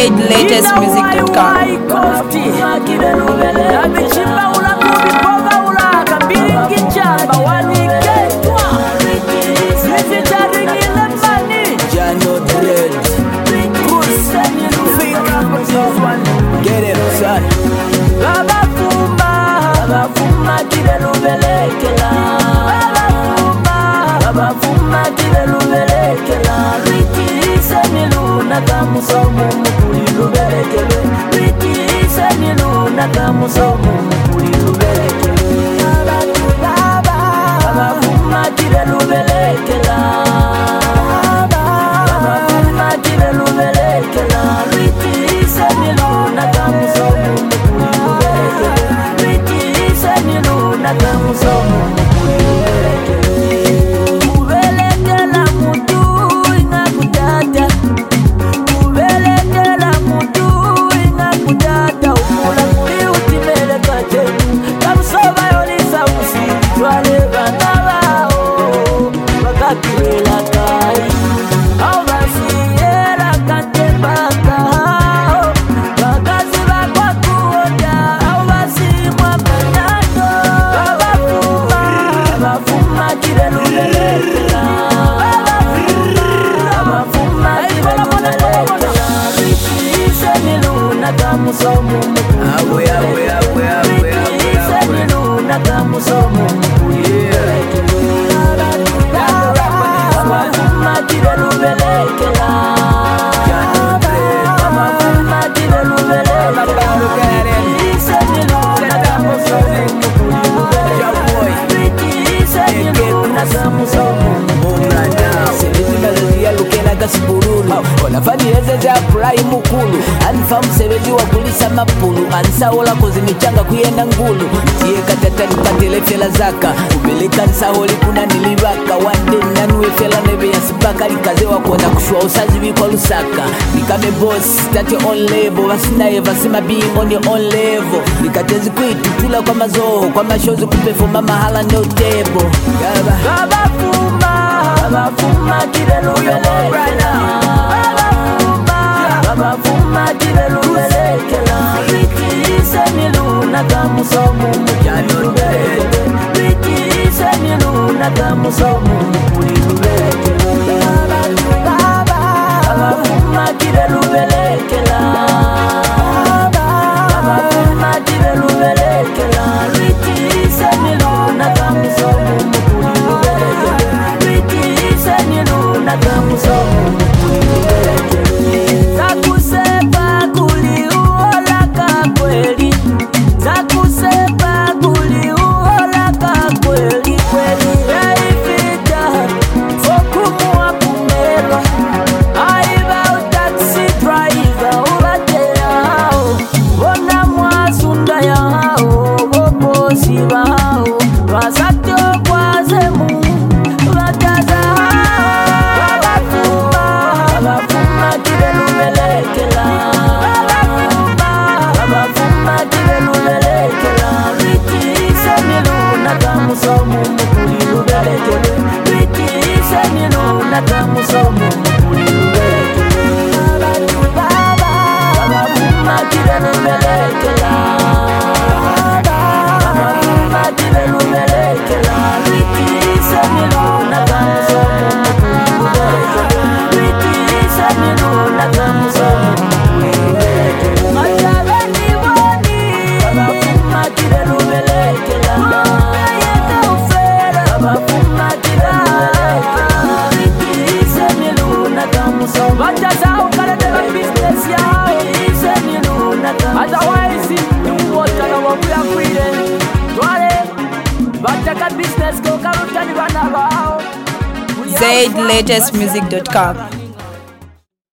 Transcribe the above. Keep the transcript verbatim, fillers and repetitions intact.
Zaid Latest Music dot com. Get him, son. Baba Fuma, Baba Fuma, Kibelu Belekela. Baba Fuma, Kibelu Belekela. Riti Senilu, Nakamusomu, Mukulilu Belekele. Riti Senilu, Nakamusomu, Mukulilu Belekele. Baba Fuma, Kibelu Belekela. Baba Fuma, Kibelu Belekela. Riti Senilu, Nakamusomu, Mukulilu Belekele. Riti Senilu, Nakamusomu, Mukulilu Belekele. Kubelekela mutu ingakutata. Kubelekela mutu ingakutata. Ukula kuli utimeleka tenu. Kamusoba yolisa usi. Twale bana bao bakakilela kai. Au basi yela kante baka. Bakazi bakwa kuoja. Au basi mwapanyano. Baba Fuma, Baba Fuma kibelu belekela. Baba Fuma kibelu belekela. Riti Senilu nakamusomu mukuli. Awe, awe, awe, awe, awe, Riti Senilu nakamusomu mukuli. Baba Fuma kibelu belekela. Baba Fuma kibelu belekela. Riti Senilu nakamusomu mukuli. Riti Senilu nakamusomu mukuli. Selezimalizia lukena gasibululu onafani eze za purai mukulu anfa msebezi wa kulisa mapulu ansaola kozi michanga kuyenda ngulu tiye katatani katelefela zaka ubeleka nsaholi kuna nilibaka wande nanuwe fela nebe yasibaka likazewa kuona kushua usazi wikwa lusaka nikame boss tate on level vasinaye vasima being on your own level nikatezi kuitutula kwa mazoho kwa mashozi kupefoma mahala no table Gaba. Baba Fuma, Baba Fuma kibelu belekela. Baba Fuma, Baba Fuma kibelu belekela. Riti Senilu nakamusomu mukulilu belekele. Riti Senilu nakamusomu mukulilu belekele. Baba Fuma kibelu belekela. Baba Fuma kibelu belekela. Riti Senilu nakamusomu mukulilu belekele. Riti Senilu nakamusomu mukulilu belekele. Zakusepa kuliuolaka kweli. Zakusepa kuliuolaka kweli kweli. Yaifita fokumua kumelwa. Aiba utaxi driver ubateao. Ona mwasunda yao woposi bao. Wasatyo kwazemu bataza. Baba Fuma, Baba Fuma kibelu belekela. Baba Fuma kibelu belekela. Riti Senilu nakamusomu mukulilu belekele. Riti Senilu nakamusomu mukulilu belekele. Baba Fuma kibelu belekela. Baba Fuma kibelu belekela. Riti Senilu nakamusomu mukulilu belekele. Riti Senilu nakamusomu mukulilu belekele. Majabeni woni. Baba Fuma kibelu belekela. Yenda ufera. Baba Fuma kibelu belekela. Riti Senilu nakamusomu. Bajazao kalete ba business yao. Riti Senilu nakamusomu. Otherwise, you water na wabuya kwile. Twale. Bajaka business go karutani bana bao. Zaid Latest Music dot com.